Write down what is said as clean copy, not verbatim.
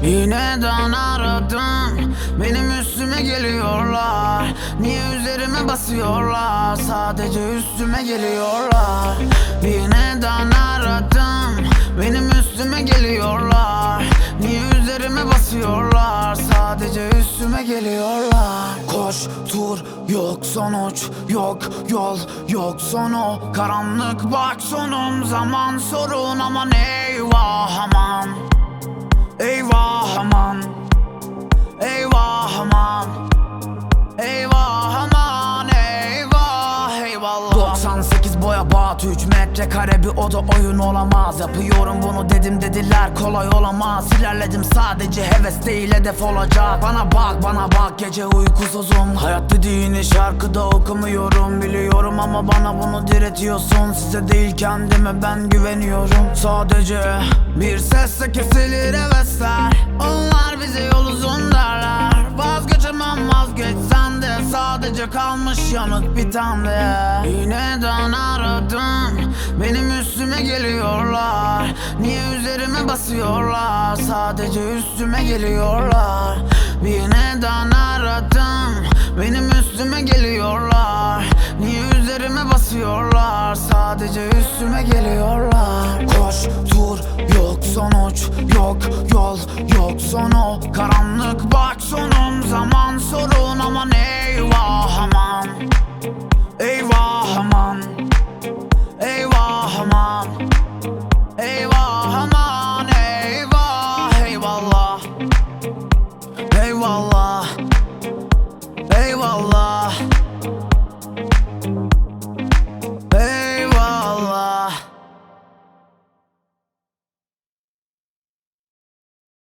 Yineden aradım, benim üstüme geliyorlar. Niye üzerime basıyorlar, sadece üstüme geliyorlar. Yineden aradım, benim üstüme geliyorlar. Niye üzerime basıyorlar, sadece üstüme geliyorlar. Koş tur, yok sonuç, yok yol, yok sonu. Karanlık bak sonum, zaman sorun, aman eyvah aman. Eyvah aman, eyvah aman, eyvah aman, eyvah eyvallah. 98 boya bat 3 metrekare bir oda oyun olamaz. Yapıyorum bunu dedim dediler kolay olamaz. İlerledim sadece heves değil hedef olacak. Bana bak gece uykusuzum. Hayat dediğini şarkıda okumuyorum biliyorum ama bana bunu diretiyorsun. Size değil kendime ben güveniyorum. Sadece bir sesle kesilir hevesler. Onlar bize yol uzun derler. Vazgeçemem vazgeçsen de, sadece kalmış yanık bir tane. Yineden aradım, benim üstüme geliyorlar. Niye üzerime basıyorlar, sadece üstüme geliyorlar. Yineden aradım, benim üstüme geliyorlar. Niye üzerime basıyorlar, sadece üstüme geliyorlar. Koş tur, yok sonuç, yok yol, yok sonu. Karanlık bak sonum, zaman sorun, aman eyvah aman. Eyvah aman, eyvah aman, eyvah aman, eyvah eyvallah. Eyvallah, eyvallah.